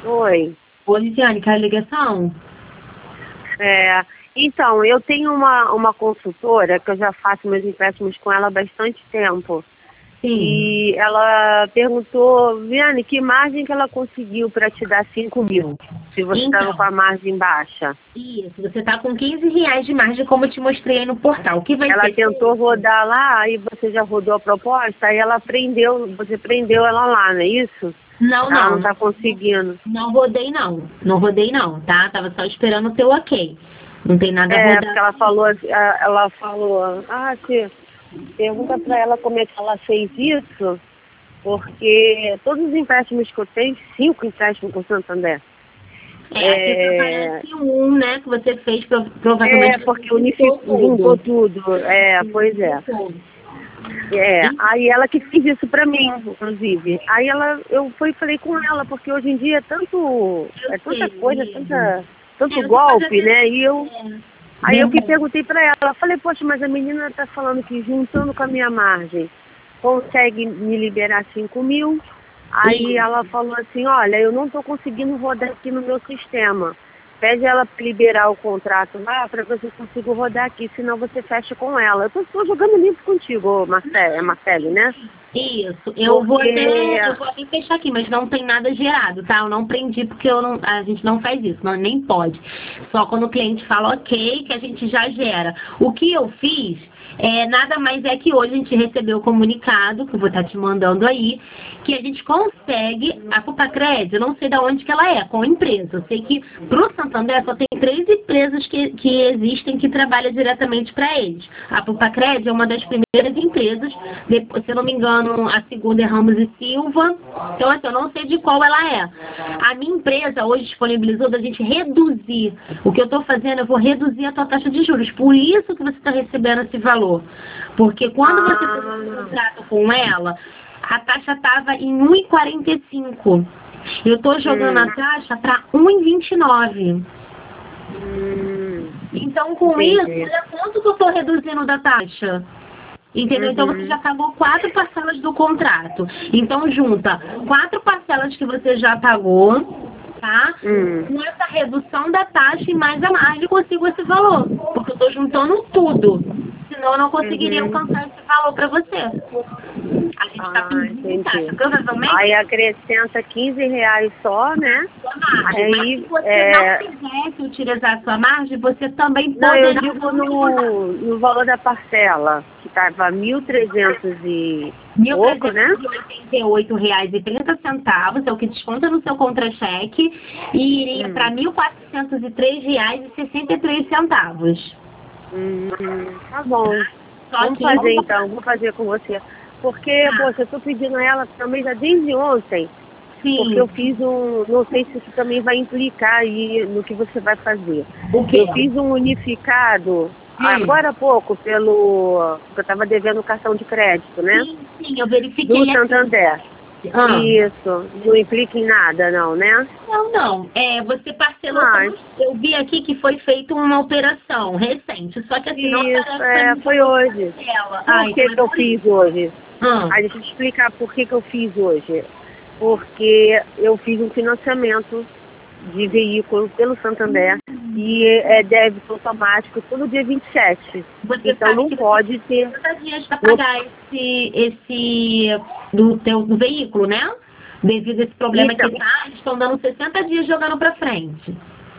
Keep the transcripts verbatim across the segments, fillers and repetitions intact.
Oi. Oi, Lisiane, quer a ligação? É, então, eu tenho uma, uma consultora que eu já faço meus empréstimos com ela há bastante tempo. Sim. E ela perguntou, Viane, que margem que ela conseguiu para te dar cinco mil? Se você estava com Então, a margem baixa. isso, você tá com quinze reais de margem, como eu te mostrei aí no portal. O que vai Ela ser tentou feito? rodar lá, aí você já rodou a proposta, aí ela prendeu, você prendeu ela lá, não é isso? Não, Ela não não, está não, conseguindo. não rodei não. Não rodei não, tá? Tava só esperando o teu ok. Não tem nada É, porque rodado. ela falou, ela falou, ah, tia, pergunta para ela como é que ela fez isso, porque todos os empréstimos que eu tenho, cinco empréstimos com o Santander. É, aqui só É, aparece um, né, que você fez, prov- é provavelmente você porque juntou unificou, juntou tudo. tudo. É, pois é. Juntou. É, E- aí ela que fez isso pra mim, inclusive. Aí ela, eu fui e falei com ela, porque hoje em dia é tanto, Eu é tanta sei, coisa, amigo. tanta, tanto É, você pode golpe, até... né? E eu, É, aí eu que verdade. perguntei pra ela, falei, poxa, mas a menina tá falando que juntando com a minha margem, consegue me liberar cinco mil. Aí Isso. ela falou assim, olha, eu não tô conseguindo rodar aqui no meu sistema. Pede ela para liberar o contrato lá para ver se eu consigo rodar aqui, senão você fecha com ela. Eu tô, tô jogando limpo contigo, Marcele, é Marcele, né? Isso, eu vou Porque, até, eu vou até fechar aqui, mas não tem nada gerado, tá? Eu não prendi porque eu não, a gente não faz isso, não, nem pode. Só quando o cliente fala ok, que a gente já gera. O que eu fiz, é, nada mais é que hoje a gente recebeu o comunicado, que eu vou estar te mandando aí, que a gente consegue, a Cupacred, eu não sei de onde que ela é, com a empresa. Eu sei que pro Santander só tem três empresas que, que existem que trabalham diretamente para eles. A Cupacred é uma das primeiras empresas, depois, se eu não me engano, a segunda é Ramos e Silva. Então, assim, eu não sei de qual ela é. A minha empresa hoje disponibilizou da gente reduzir. O que eu estou fazendo, eu vou reduzir a tua taxa de juros. Por isso que você está recebendo esse valor. Porque quando você fez esse ah, contrato com ela, a taxa estava em um vírgula quarenta e cinco. Eu estou jogando a hum, taxa para um vírgula vinte e nove. hum, Então, com isso, entendi. olha quanto que eu estou reduzindo da taxa. Entendeu? Então você Uhum, já pagou quatro parcelas do contrato. Então junta quatro parcelas que você já pagou, tá? hum, Com essa redução da taxa e mais a margem eu consigo esse valor. Porque eu estou juntando tudo. Senão eu não conseguiria uhum. alcançar esse valor para você. A gente está Ah, pedindo taxa. entendi. Provavelmente Aí acrescenta quinze reais só, né? sua margem. Mas se Aí, você não é, quisesse utilizar a sua margem, você também não, eu poderia digo não rodar. no, no valor da parcela, que estava mil e trezentos e mil pouco, trezentos né? e oitenta e oito reais e trinta centavos é o que desconta no seu contra-cheque e iria para Hum, mil quatrocentos e três reais e sessenta e três centavos. hum, tá bom. Só Vamos que eu fazer vou... então, vou fazer com você. Porque, Ah, poxa, eu estou pedindo a ela também já desde ontem, porque sim. eu fiz um, não sei se isso também vai implicar aí no que você vai fazer. O quê? Eu fiz um unificado Hum. agora há pouco pelo, porque eu estava devendo o cartão de crédito, né? Sim, sim, eu Do verifiquei aqui. Santander. Ah. Isso, não implica em nada não, né? Não, não. É, você parcelou, só Ah, não- eu vi aqui que foi feita uma operação recente, só que assim, não isso, aparece pra é, mim foi valor de hoje. parcela. Por Ah, então que é que eu por fiz isso. hoje? Ah. Aí deixa eu te explicar por que que eu fiz hoje. Porque eu fiz um financiamento de veículo pelo Santander e é débito automático todo dia vinte e sete. Você Então sabe não que você pode tem ter. sessenta dias para No, pagar esse, esse do teu do veículo, né? Devido a esse problema então, que tá, eles estão dando sessenta dias jogando para frente.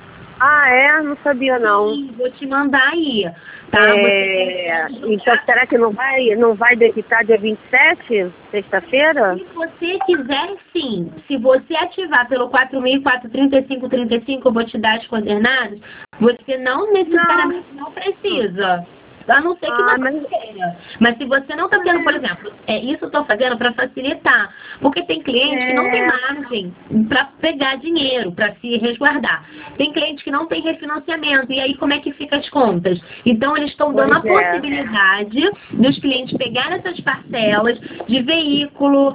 ah, é? Não sabia não. Sim, vou te mandar aí, tá? Você É, consegue então jogar. será que não vai, não vai debitar dia vinte e sete, sexta-feira? Se você quiser, sim. Se você ativar pelo quatro mil e quatrocentos e trinta e cinco trinta e cinco, eu vou te dar as coordenadas, você não Não. necessariamente não precisa. A não ser que Ah, você mas queira. Mas se você não está tendo, por exemplo, é, isso eu estou fazendo para facilitar. Porque tem cliente que não tem é, margem para pegar dinheiro, para se resguardar. Tem cliente que não tem refinanciamento. E aí como é que fica as contas? Então eles estão dando a pois é. possibilidade dos clientes pegarem essas parcelas de veículo,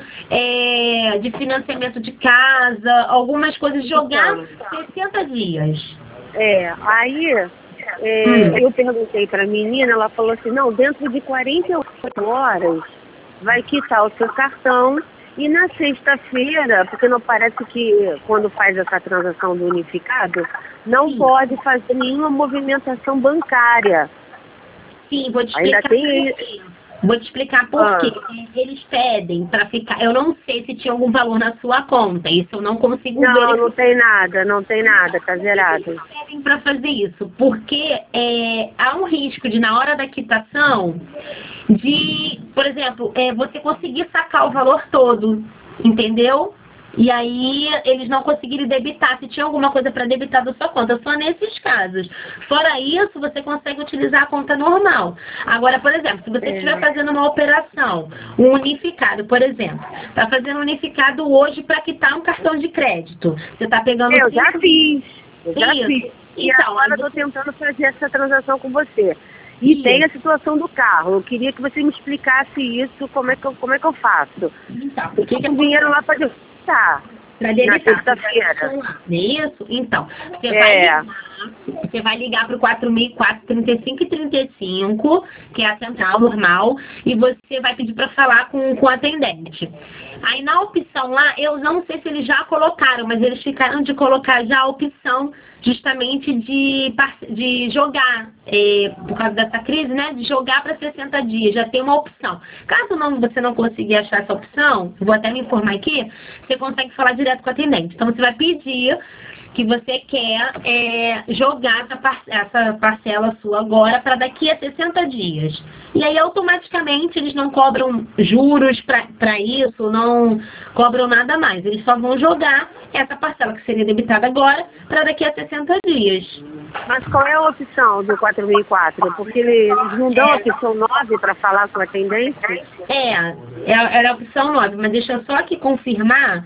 é, de financiamento de casa, algumas coisas, jogar Então, sessenta dias. é, aí Hum. é, eu perguntei para a menina, ela falou assim, não, dentro de quarenta e oito horas vai quitar o seu cartão E na sexta-feira, porque não parece que quando faz essa transação do unificado, não Sim. pode fazer nenhuma movimentação bancária. Sim, vou te Ainda explicar tem... por quê. Vou te explicar por Ah. quê. Eles pedem para ficar... Eu não sei se tinha algum valor na sua conta. Isso eu não consigo Não, verificar. não tem nada, não tem nada, tá zerado. Eles pedem para fazer isso, porque é, há um risco de, na hora da quitação, de, por exemplo, é, você conseguir sacar o valor todo, entendeu? E aí eles não conseguirem debitar, se tinha alguma coisa para debitar da sua conta, só nesses casos. Fora isso, você consegue utilizar a conta normal. Agora, por exemplo, se você É. estiver fazendo uma operação, um unificado, por exemplo, está fazendo um unificado hoje para quitar um cartão de crédito. Você está pegando... Eu já cinco- fiz, eu já Isso. fiz. E Então, agora eu aí tô você- tentando fazer essa transação com você. E Isso. tem a situação do carro. Eu queria que você me explicasse isso, como é que eu, como é que eu faço. Então, o Eu que tô que com dinheiro lá para depositar. Para Na debitar. sexta-feira. Não é isso? Então, você É. vai ligar, você vai ligar para o quatro mil e quatro, trinta e cinco e trinta e cinco, que é a central normal, e você vai pedir para falar com, com o atendente. Aí na opção lá, eu não sei se eles já colocaram, mas eles ficaram de colocar já a opção justamente de, parce- de jogar, é, por causa dessa crise, né? De jogar para sessenta dias, já tem uma opção. Caso não, você não conseguir achar essa opção, eu vou até me informar aqui, você consegue falar direto com o atendente. Então você vai pedir que você quer é, jogar essa, par essa parcela sua agora para daqui a sessenta dias. E aí automaticamente eles não cobram juros para isso, não cobram nada mais. Eles só vão jogar essa parcela que seria debitada agora para daqui a sessenta dias. Mas qual é a opção do quatro mil e quatro? Porque eles não dão a opção nove para falar com o atendente? É, é- era a opção nove, mas deixa eu só aqui confirmar,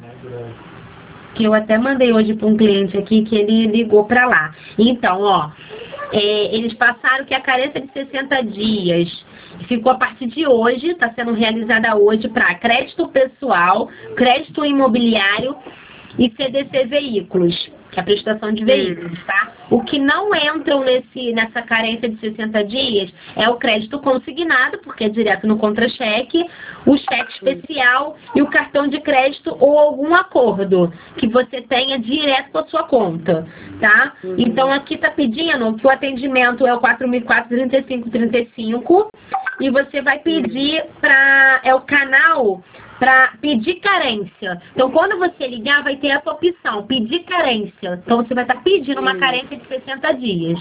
que eu até mandei hoje para um cliente aqui que ele ligou para lá. Então, ó, é, eles passaram que a carência de sessenta dias ficou a partir de hoje, está sendo realizada hoje para crédito pessoal, crédito imobiliário e C D C veículos, que é a prestação de veículos, tá? O que não entram nesse, nessa carência de sessenta dias é o crédito consignado, porque é direto no contra-cheque, o cheque especial e o cartão de crédito ou algum acordo que você tenha direto com a sua conta, tá? Uhum. Então aqui tá pedindo que o atendimento é o quatro mil e quatro, trinta e cinco, trinta e cinco e você vai pedir para é o canal para pedir carência. Então, quando você ligar, vai ter essa opção, pedir carência. Então, você vai estar pedindo uma Hum. carência de sessenta dias,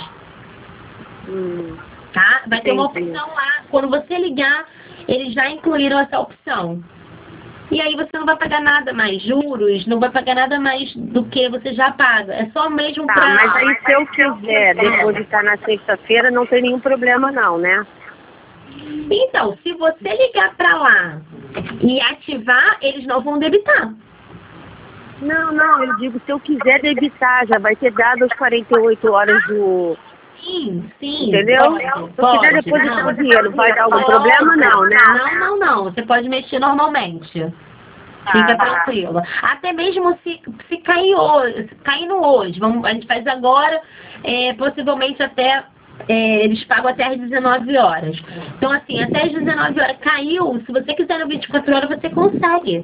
Hum. tá? Vai ter uma Entendi. opção lá. Quando você ligar, eles já incluíram essa opção. E aí você não vai pagar nada mais, juros, não vai pagar nada mais do que você já paga. É só mesmo Tá, para... mas aí se eu quiser depositar na sexta-feira, não tem nenhum problema não, né? Então, se você ligar para lá e ativar, eles não vão debitar. Não, não, eu digo, se eu quiser debitar, já vai ter dado as quarenta e oito horas do... Sim, sim. Entendeu? Pode, Se eu pode, quiser depositar não. o dinheiro, vai dar algum Pode. problema? Não, né? Não, não, não. Você pode mexer normalmente. Fica Ah, tranquila. Até mesmo se, se cair hoje, se caindo hoje, vamos, a gente faz agora, é, possivelmente até, é, eles pagam até às dezenove horas. Então, assim, até às dezenove horas caiu, se você quiser no vinte e quatro horas, você consegue.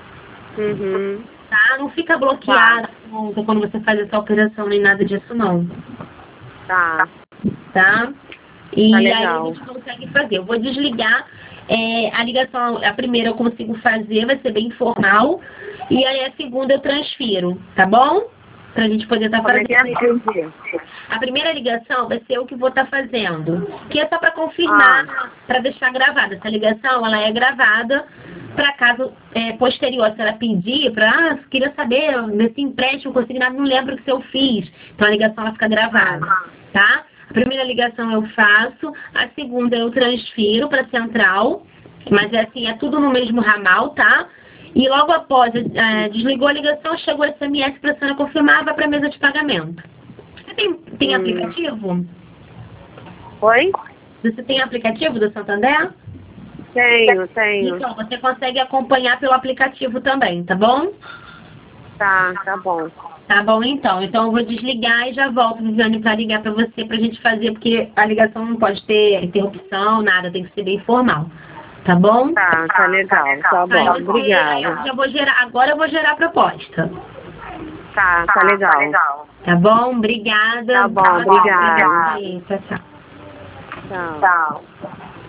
Uhum. Tá? Não fica bloqueado tá. quando você faz essa operação, nem nada disso, não. Tá. Tá? E Tá aí legal. a gente consegue fazer. Eu vou desligar é, a ligação, a primeira eu consigo fazer, vai ser bem informal. E aí a segunda eu transfiro, tá bom? Pra gente poder estar Como é fazendo. que é? Entendi. A primeira ligação vai ser eu que vou estar fazendo. Que é só para confirmar, Ah. para deixar gravada. Essa ligação, ela é gravada para caso é, posterior, se ela pedir, para, ah, queria saber desse empréstimo consignado, não lembro o que eu fiz. Então a ligação ela fica gravada, tá? A primeira ligação eu faço, a segunda eu transfiro para a central, mas é assim, é tudo no mesmo ramal, tá? E logo após, é, desligou a ligação, chegou o S M S para a senhora confirmar, vai para a mesa de pagamento. Você tem, tem Hum. aplicativo? Oi? Você tem aplicativo do Santander? Tenho, tenho. Então, você consegue acompanhar pelo aplicativo também, tá bom? Tá, tá bom. Tá bom, então. Então eu vou desligar e já volto, Viviane, para ligar para você, pra gente fazer, porque a ligação não pode ter interrupção, nada, tem que ser bem formal. Tá bom? Tá, tá legal, tá Aí bom, você- obrigada. aí eu já vou gerar, agora eu vou gerar a proposta. Tá, tá legal. Tá bom? Obrigada. Tá bom, obrigada. Tchau, tchau. Tchau. Tchau.